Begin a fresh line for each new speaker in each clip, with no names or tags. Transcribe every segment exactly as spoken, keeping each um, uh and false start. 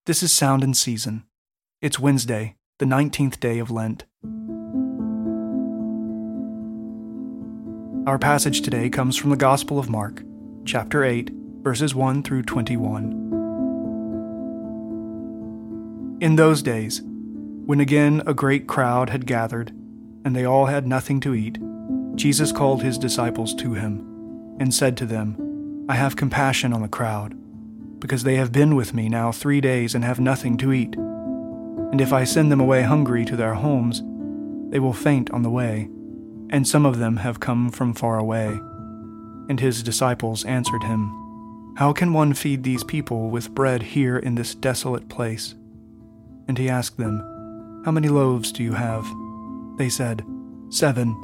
This is Sound and Season. It's Wednesday, the nineteenth day of Lent. Our passage today comes from the Gospel of Mark, chapter eight, verses one through twenty-one. In those days, when again a great crowd had gathered, and they all had nothing to eat, Jesus called his disciples to him, and said to them, I have compassion on the crowd, because they have been with me now three days and have nothing to eat. And if I send them away hungry to their homes, they will faint on the way, and some of them have come from far away. And his disciples answered him, How can one feed these people with bread here in this desolate place? And he asked them, How many loaves do you have? They said, Seven.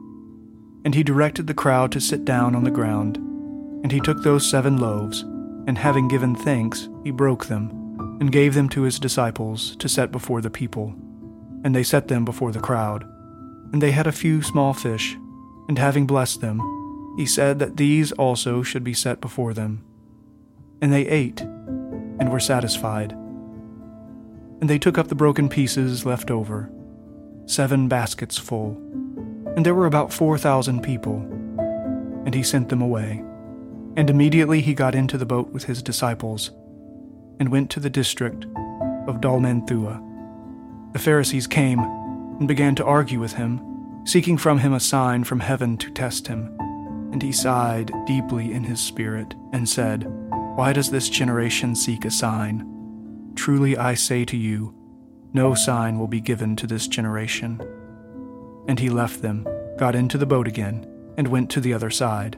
And he directed the crowd to sit down on the ground. And he took those seven loaves, and having given thanks, he broke them, and gave them to his disciples to set before the people. And they set them before the crowd. And they had a few small fish, and having blessed them, he said that these also should be set before them. And they ate, and were satisfied. And they took up the broken pieces left over, seven baskets full. And there were about four thousand people. And he sent them away. And immediately he got into the boat with his disciples, and went to the district of Dalmanutha. The Pharisees came, and began to argue with him, seeking from him a sign from heaven to test him. And he sighed deeply in his spirit, and said, Why does this generation seek a sign? Truly I say to you, no sign will be given to this generation. And he left them, got into the boat again, and went to the other side.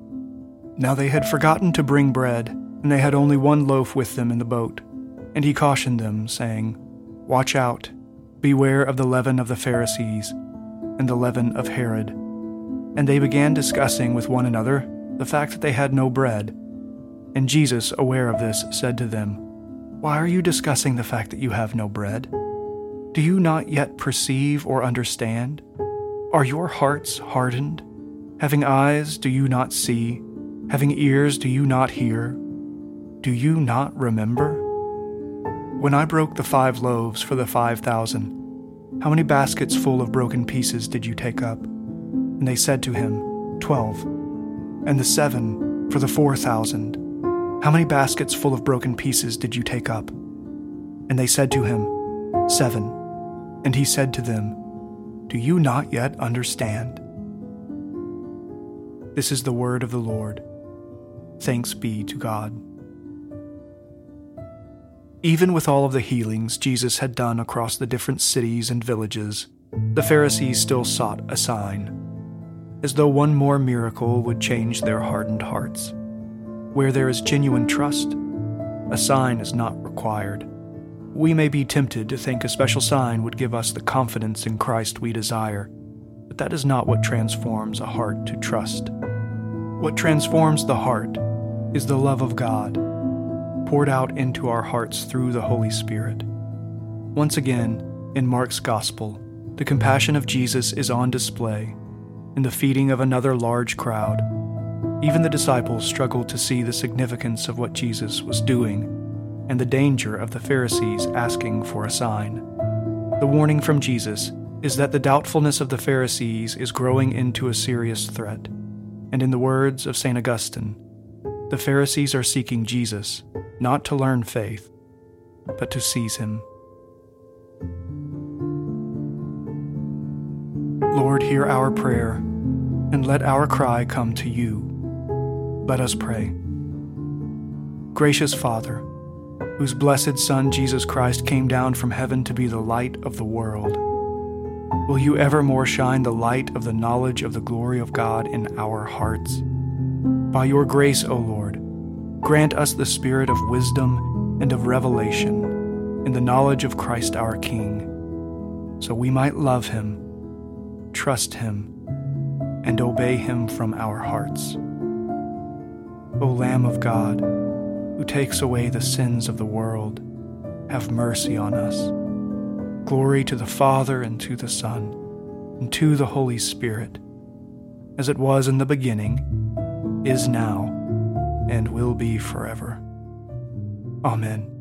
Now they had forgotten to bring bread, and they had only one loaf with them in the boat. And he cautioned them, saying, Watch out, beware of the leaven of the Pharisees, and the leaven of Herod. And they began discussing with one another the fact that they had no bread. And Jesus, aware of this, said to them, Why are you discussing the fact that you have no bread? Do you not yet perceive or understand? Are your hearts hardened? Having eyes, do you not see? Having ears, do you not hear? Do you not remember? When I broke the five loaves for the five thousand, how many baskets full of broken pieces did you take up? And they said to him, Twelve. And the seven for the four thousand, how many baskets full of broken pieces did you take up? And they said to him, Seven. And he said to them, Do you not yet understand? This is the word of the Lord. Thanks be to God. Even with all of the healings Jesus had done across the different cities and villages, the Pharisees still sought a sign, as though one more miracle would change their hardened hearts. Where there is genuine trust, a sign is not required. We may be tempted to think a special sign would give us the confidence in Christ we desire, but that is not what transforms a heart to trust. What transforms the heart is the love of God, poured out into our hearts through the Holy Spirit. Once again, in Mark's Gospel, the compassion of Jesus is on display in the feeding of another large crowd. Even the disciples struggled to see the significance of what Jesus was doing and the danger of the Pharisees asking for a sign. The warning from Jesus is that the doubtfulness of the Pharisees is growing into a serious threat. And in the words of Saint Augustine, the Pharisees are seeking Jesus, not to learn faith, but to seize him. Lord, hear our prayer, and let our cry come to you. Let us pray. Gracious Father, whose blessed Son Jesus Christ came down from heaven to be the light of the world, will you evermore shine the light of the knowledge of the glory of God in our hearts? By your grace, O Lord, grant us the spirit of wisdom and of revelation in the knowledge of Christ our King, so we might love him, trust him, and obey him from our hearts. O Lamb of God, who takes away the sins of the world, have mercy on us. Glory to the Father, and to the Son, and to the Holy Spirit, as it was in the beginning, is now, and will be forever. Amen.